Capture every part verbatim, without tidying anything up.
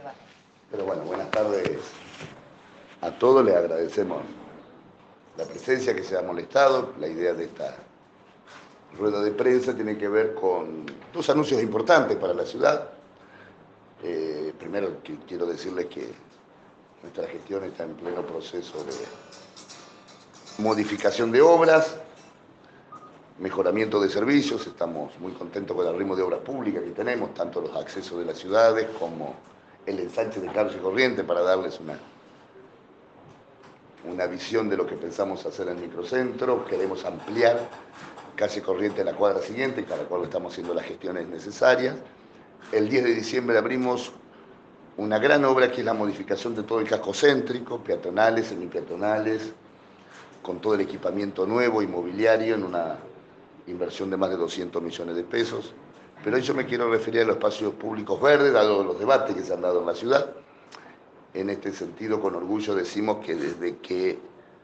Pero bueno, buenas tardes a todos, les agradecemos la presencia, que se ha molestado. La idea de esta rueda de prensa tiene que ver con dos anuncios importantes para la ciudad. Eh, primero que quiero decirles que nuestra gestión está en pleno proceso de modificación de obras, mejoramiento de servicios. Estamos muy contentos con el ritmo de obras públicas que tenemos, tanto los accesos de las ciudades como el ensanche de Calle Corriente, para darles una, una visión de lo que pensamos hacer en el microcentro. Queremos ampliar Calle Corriente a la cuadra siguiente, y para la cual estamos haciendo las gestiones necesarias. El diez de diciembre abrimos una gran obra que es la modificación de todo el casco céntrico, peatonales, semipeatonales, con todo el equipamiento nuevo, inmobiliario, en una inversión de más de doscientos millones de pesos. Pero yo me quiero referir a los espacios públicos verdes, dado los debates que se han dado en la ciudad. En este sentido, con orgullo decimos que desde que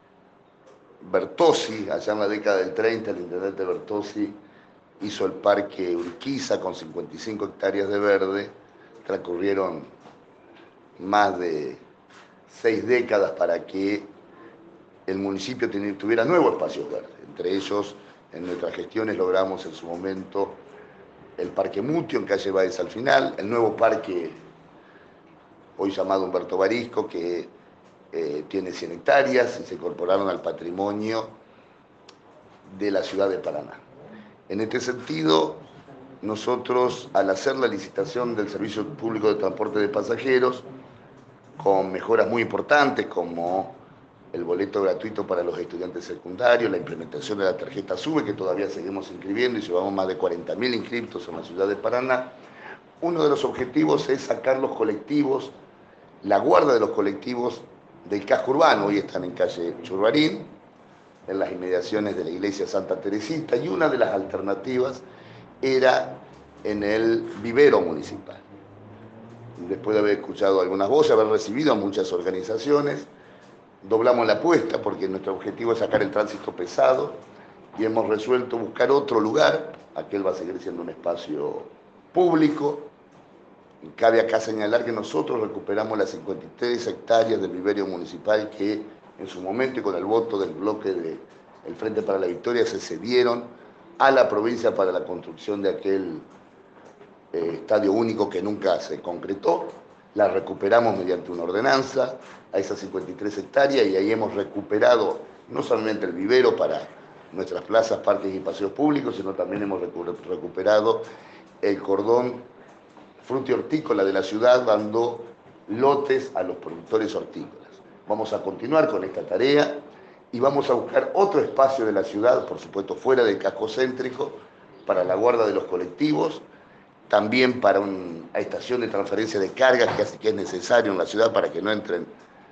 Bertozzi, allá en la década del treinta, el intendente Bertozzi hizo el parque Urquiza con cincuenta y cinco hectáreas de verde, transcurrieron más de seis décadas para que el municipio tuviera nuevos espacios verdes. Entre ellos, en nuestras gestiones logramos en su momento el Parque Mutio en calle Báez al final, el nuevo parque hoy llamado Humberto Barisco, que eh, tiene cien hectáreas y se incorporaron al patrimonio de la ciudad de Paraná. En este sentido, nosotros, al hacer la licitación del Servicio Público de Transporte de Pasajeros, con mejoras muy importantes como el boleto gratuito para los estudiantes secundarios, la implementación de la tarjeta SUBE, que todavía seguimos inscribiendo y llevamos más de cuarenta mil inscriptos en la ciudad de Paraná. Uno de los objetivos es sacar los colectivos, la guarda de los colectivos del casco urbano. Hoy están en calle Churbarín, en las inmediaciones de la iglesia Santa Teresita, y una de las alternativas era en el vivero municipal. Después de haber escuchado algunas voces, haber recibido a muchas organizaciones, doblamos la apuesta porque nuestro objetivo es sacar el tránsito pesado y hemos resuelto buscar otro lugar. Aquel va a seguir siendo un espacio público. Cabe acá señalar que nosotros recuperamos las cincuenta y tres hectáreas del vivero municipal que en su momento, y con el voto del bloque del Frente para la Victoria, se cedieron a la provincia para la construcción de aquel eh, estadio único que nunca se concretó. La recuperamos mediante una ordenanza a esas cincuenta y tres hectáreas, y ahí hemos recuperado no solamente el vivero para nuestras plazas, parques y paseos públicos, sino también hemos recuperado el cordón frutihortícola de la ciudad, dando lotes a los productores hortícolas. Vamos a continuar con esta tarea y vamos a buscar otro espacio de la ciudad, por supuesto fuera del casco céntrico, para la guarda de los colectivos, también para una estación de transferencia de cargas que, que es necesario en la ciudad para que no entren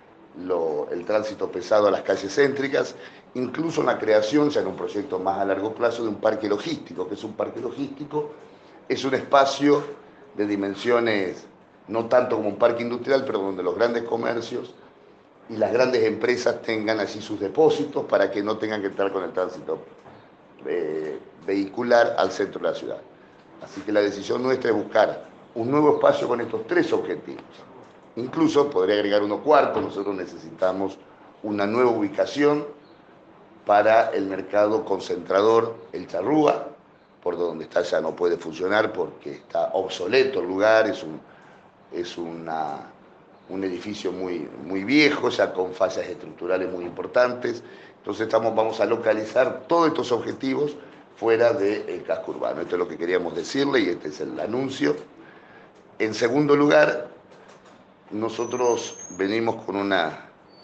lo, el tránsito pesado a las calles céntricas, incluso en la creación, ya en un proyecto más a largo plazo, de un parque logístico. Que es un parque logístico? Es un espacio de dimensiones no tanto como un parque industrial, pero donde los grandes comercios y las grandes empresas tengan allí sus depósitos para que no tengan que entrar con el tránsito eh, vehicular al centro de la ciudad. Así que la decisión nuestra es buscar un nuevo espacio con estos tres objetivos. Incluso podría agregar uno cuarto. Nosotros necesitamos una nueva ubicación para el mercado concentrador El Charrúa, por donde está ya no puede funcionar porque está obsoleto el lugar, es un, es una, un edificio muy, muy viejo, ya con fallas estructurales muy importantes. Entonces estamos, vamos a localizar todos estos objetivos fuera del casco urbano. Esto es lo que queríamos decirle y este es el anuncio. En segundo lugar, nosotros venimos con una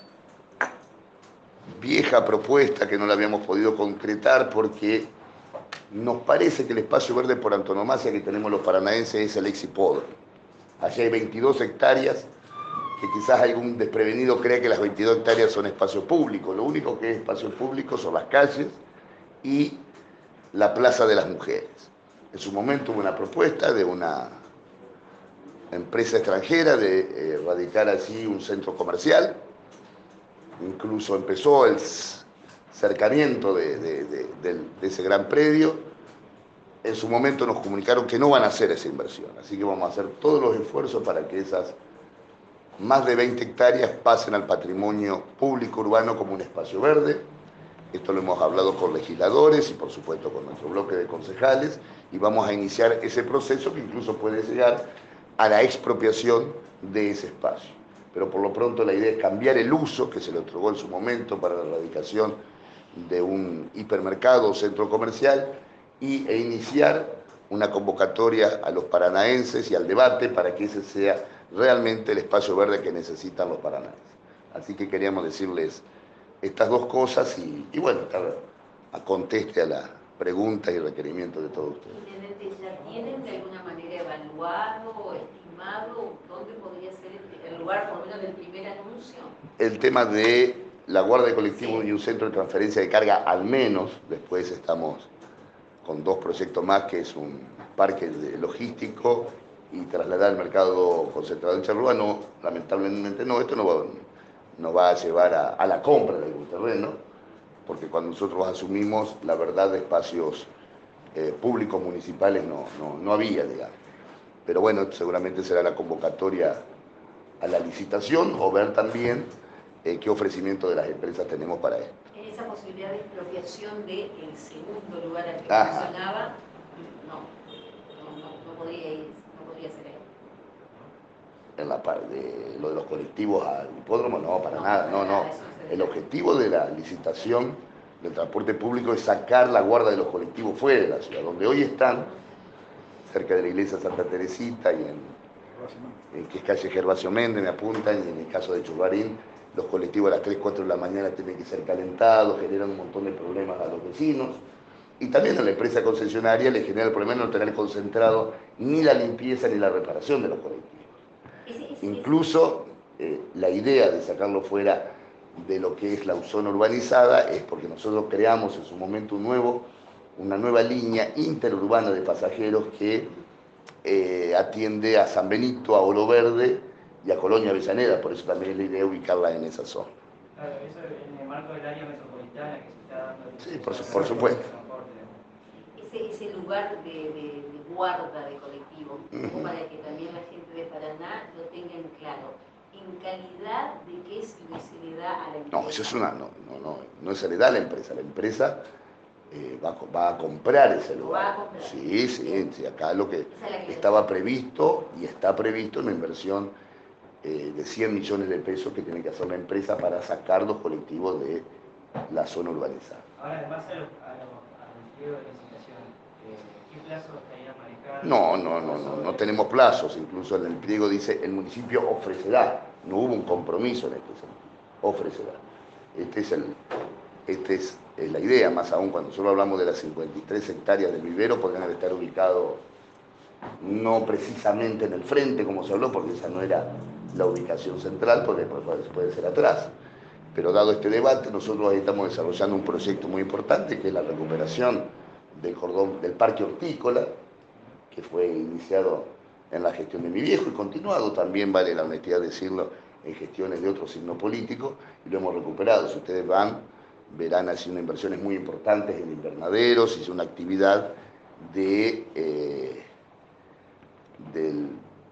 vieja propuesta que no la habíamos podido concretar porque nos parece que el espacio verde por antonomasia que tenemos los paranaenses es el exhipódromo. Allí hay veintidós hectáreas, que quizás algún desprevenido crea que las veintidós hectáreas son espacio público. Lo único que es espacio público son las calles y la Plaza de las Mujeres. En su momento hubo una propuesta de una empresa extranjera de eh, radicar allí un centro comercial. Incluso empezó el cercamiento de, de, de, de, de ese gran predio. En su momento nos comunicaron que no van a hacer esa inversión, así que vamos a hacer todos los esfuerzos para que esas más de veinte hectáreas pasen al patrimonio público urbano como un espacio verde. Esto lo hemos hablado con legisladores y por supuesto con nuestro bloque de concejales, y vamos a iniciar ese proceso que incluso puede llegar a la expropiación de ese espacio. Pero por lo pronto la idea es cambiar el uso que se le otorgó en su momento para la erradicación de un hipermercado o centro comercial y, e iniciar una convocatoria a los paranaenses y al debate para que ese sea realmente el espacio verde que necesitan los paranaenses. Así que queríamos decirles estas dos cosas y, y bueno, estar a conteste a la pregunta y requerimiento de todos ustedes. Intendente, ¿ya tienen de alguna manera evaluado o estimado dónde podría ser el lugar, por lo menos del primer anuncio? El tema de la guardia de colectivos sí. Y un centro de transferencia de carga, al menos. Después estamos con dos proyectos más, que es un parque logístico y trasladar el mercado concentrado en Charrúa. No, lamentablemente no, esto no va, no va a llevar a, a la compra de algún terreno, porque cuando nosotros asumimos, la verdad, de espacios eh, públicos municipales no, no, no había, digamos. Pero bueno, seguramente será la convocatoria a la licitación o ver también eh, qué ofrecimiento de las empresas tenemos para esto. Esa posibilidad de expropiación del segundo lugar al que Ajá. mencionaba, no, no, no, no, podría ir, no podría ser ahí. En la parte de lo de los colectivos al hipódromo, no, para no, nada, no, no. El objetivo de la licitación del transporte público es sacar la guarda de los colectivos fuera de la ciudad, donde hoy están, cerca de la iglesia Santa Teresita y en, en que es calle Gervasio Méndez, me apuntan, y en el caso de Churbarín, los colectivos a las tres, cuatro de la mañana tienen que ser calentados, generan un montón de problemas a los vecinos, y también a la empresa concesionaria le genera el problema de no tener concentrado ni la limpieza ni la reparación de los colectivos. Incluso eh, la idea de sacarlo fuera de lo que es la zona urbanizada es porque nosotros creamos en su momento un nuevo, una nueva línea interurbana de pasajeros que eh, atiende a San Benito, a Oro Verde y a Colonia Avellaneda, por eso también es la idea ubicarla en esa zona. Claro, eso en el marco del área metropolitana que se está dando. Sí, por, su, por supuesto. Ese, ese lugar de, de, de guarda de colectivos, uh-huh. para que también la gente de Paraná lo tenga en claro. ¿En calidad de qué se le da a la empresa? No, eso es una, no, no, no, no se le da a la empresa, la empresa eh, va, va a comprar ese lugar. ¿Va a comprar? Sí, sí, sí, acá lo que estaba previsto y está previsto una inversión eh, de cien millones de pesos que tiene que hacer la empresa para sacar los colectivos de la zona urbanizada. Ahora, además a los pliegos de licitación, ¿qué plazo estaría manejando? No, no, no, no, no tenemos plazos, incluso en el pliego dice el municipio ofrecerá, no hubo un compromiso en este sentido, ofrecerá. Este es, el, este es, es la idea, más aún cuando solo hablamos de las cincuenta y tres hectáreas del vivero, podrían estar ubicados no precisamente en el frente como se habló, porque esa no era la ubicación central, porque puede ser atrás. Pero dado este debate, nosotros estamos desarrollando un proyecto muy importante, que es la recuperación del cordón del parque hortícola, que fue iniciado en la gestión de mi viejo y continuado también, vale la honestidad decirlo, en gestiones de otro signo político, y lo hemos recuperado. Si ustedes van, verán así unas inversiones muy importantes en invernaderos, y una actividad de, eh, del,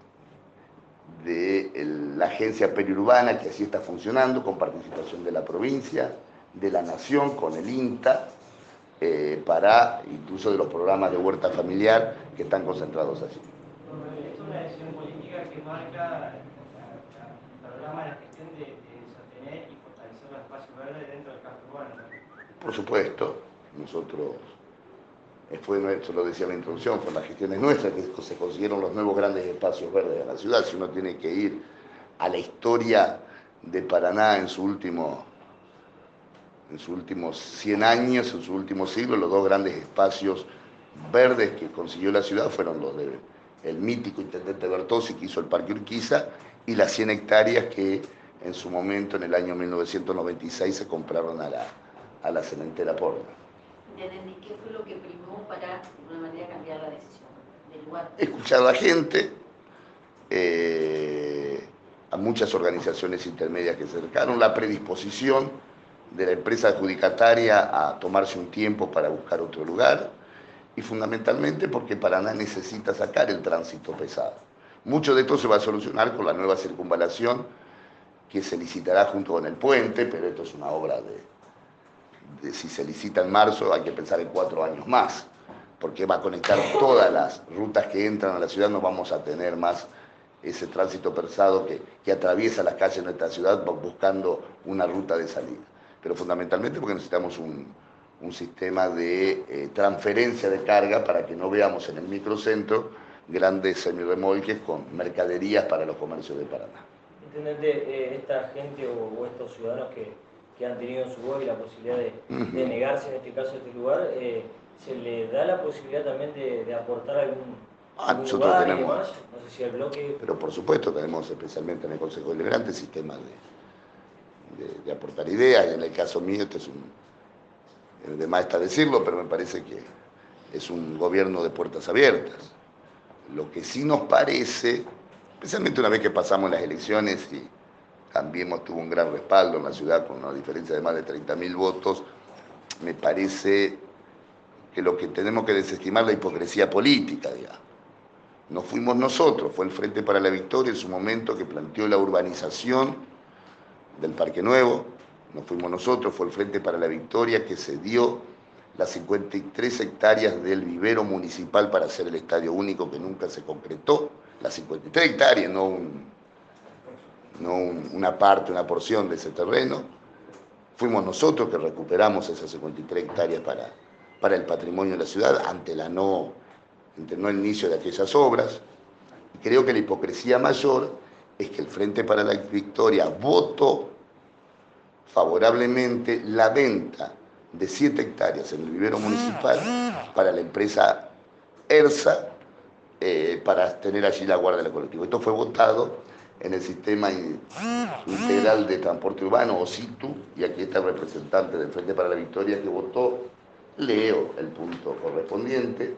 de el, la agencia periurbana, que así está funcionando, con participación de la provincia, de la nación, con el INTA, eh, para incluso de los programas de huerta familiar que están concentrados allí. Es una decisión política que marca el programa de la gestión de, de sostener y fortalecer los espacios verdes dentro del casco urbano. Por supuesto, nosotros, fue nuestro, lo decía en la introducción, fue las gestiones nuestras que se consiguieron los nuevos grandes espacios verdes de la ciudad. Si uno tiene que ir a la historia de Paraná en su último, en sus últimos cien años, en su último siglo, los dos grandes espacios verdes que consiguió la ciudad fueron los de el mítico intendente Bertozzi, que hizo el Parque Urquiza, y las cien hectáreas que en su momento, en el año mil novecientos noventa y seis, se compraron a la, a la cementera Porma. ¿Y qué fue lo que primó para, de alguna manera, cambiar la decisión del lugar? Escuchar a la gente, eh, a muchas organizaciones intermedias que se acercaron, la predisposición de la empresa adjudicataria a tomarse un tiempo para buscar otro lugar, y fundamentalmente porque Paraná necesita sacar el tránsito pesado. Mucho de esto se va a solucionar con la nueva circunvalación que se licitará junto con el puente, pero esto es una obra de, de si se licita en marzo hay que pensar en cuatro años más, porque va a conectar todas las rutas que entran a la ciudad, no vamos a tener más ese tránsito pesado que, que atraviesa las calles de nuestra ciudad buscando una ruta de salida. Pero fundamentalmente porque necesitamos un, un sistema de eh, transferencia de carga para que no veamos en el microcentro grandes semirremolques con mercaderías para los comercios de Paraná. Intendente, eh, esta gente o, o estos ciudadanos que, que han tenido en su voz y la posibilidad de, uh-huh. de negarse en este caso a este lugar, eh, ¿se le da la posibilidad también de, de aportar algún, ah, algún nosotros lugar tenemos, y demás? No sé si el bloque... Pero por supuesto tenemos especialmente en el Consejo Deliberante sistemas de, de, de aportar ideas, y en el caso mío este es un, de más está decirlo, pero me parece que es un gobierno de puertas abiertas. Lo que sí nos parece, especialmente una vez que pasamos las elecciones y también tuvo un gran respaldo en la ciudad con una diferencia de más de treinta mil votos, me parece que lo que tenemos que desestimar es la hipocresía política, digamos. No fuimos nosotros, fue el Frente para la Victoria en su momento que planteó la urbanización del Parque Nuevo, no fuimos nosotros, fue el Frente para la Victoria que cedió las cincuenta y tres hectáreas del vivero municipal para hacer el estadio único que nunca se concretó, las cincuenta y tres hectáreas, no, un, no un, una parte, una porción de ese terreno. Fuimos nosotros que recuperamos esas cincuenta y tres hectáreas para, para el patrimonio de la ciudad ante, la no, ante no el inicio de aquellas obras. Y creo que la hipocresía mayor es que el Frente para la Victoria votó favorablemente la venta de siete hectáreas en el vivero municipal para la empresa ERSA eh, para tener allí la guardia del colectivo. Esto fue votado en el Sistema Integral de Transporte Urbano, o SITU, y aquí está el representante del Frente para la Victoria que votó, leo el punto correspondiente,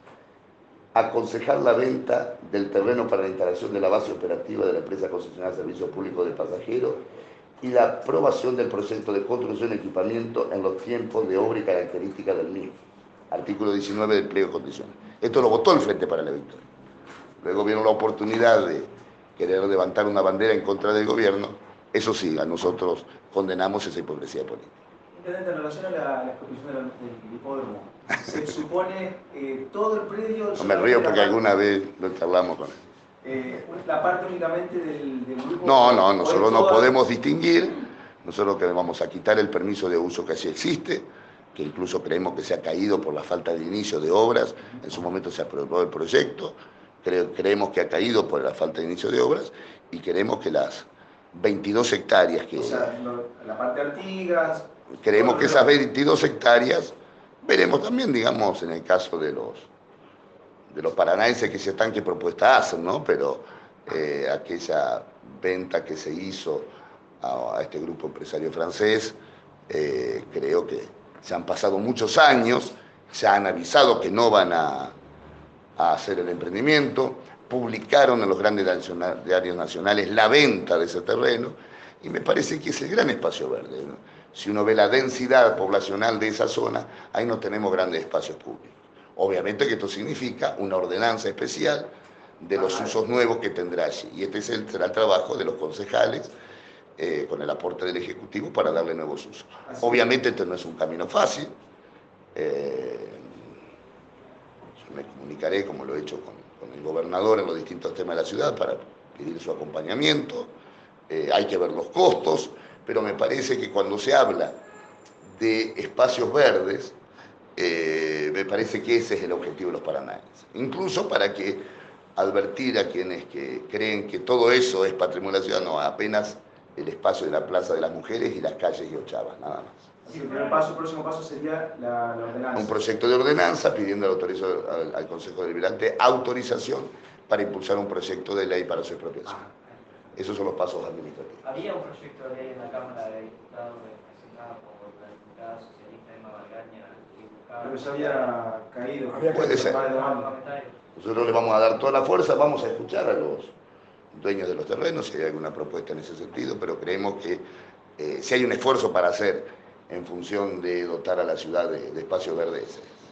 aconsejar la venta del terreno para la instalación de la base operativa de la empresa concesionada de servicios públicos de pasajeros y la aprobación del proyecto de construcción y equipamiento en los tiempos de obra y características del mismo. Artículo diecinueve del pliego de condiciones. Esto lo votó el Frente para la Victoria. Luego vieron la oportunidad de querer levantar una bandera en contra del gobierno. Eso sí, a nosotros condenamos esa hipocresía política. Intendente, en relación a la, la expropiación del, del hipódromo, se supone eh, todo el predio... No me río porque alguna vez lo charlamos con él. Eh, la parte únicamente del, del grupo... No, no, nosotros no podemos distinguir, nosotros que vamos a quitar el permiso de uso que así existe, que incluso creemos que se ha caído por la falta de inicio de obras, en su momento se aprobó el proyecto, cre creemos que ha caído por la falta de inicio de obras, y queremos que las veintidós hectáreas que... O sea, la parte de Artigas... Creemos que esas veintidós hectáreas, veremos también, digamos, en el caso de los... de los paranaenses que se están, qué propuesta hacen, ¿no? Pero eh, aquella venta que se hizo a, a este grupo empresario francés, eh, creo que se han pasado muchos años, se han avisado que no van a, a hacer el emprendimiento, publicaron en los grandes diarios nacionales la venta de ese terreno, y me parece que es el gran espacio verde, ¿no? Si uno ve la densidad poblacional de esa zona, ahí no tenemos grandes espacios públicos. Obviamente que esto significa una ordenanza especial de los usos nuevos que tendrá allí. Y este será el trabajo de los concejales eh, con el aporte del Ejecutivo para darle nuevos usos. Obviamente este no es un camino fácil. Eh, yo me comunicaré, como lo he hecho con, con el gobernador en los distintos temas de la ciudad, para pedir su acompañamiento. Eh, hay que ver los costos, pero me parece que cuando se habla de espacios verdes, Eh, me parece que ese es el objetivo de los paranaenses. Incluso para que advertir a quienes que creen que todo eso es patrimonio de la ciudad, no, apenas el espacio de la Plaza de las Mujeres y las calles de Ochavas, nada más. Sí, el primer paso, el próximo paso sería la, la ordenanza. Un proyecto de ordenanza pidiendo al, al, al Consejo Deliberante autorización para impulsar un proyecto de ley para su expropiación. Esos son los pasos administrativos. Había un proyecto de ley en la Cámara de Diputados presentado por la diputada socialista Emma Valgaña. Pero se había caído. Puede ser. Nosotros le vamos a dar toda la fuerza, vamos a escuchar a los dueños de los terrenos si hay alguna propuesta en ese sentido, pero creemos que eh, si hay un esfuerzo para hacer en función de dotar a la ciudad de, de espacios verdes,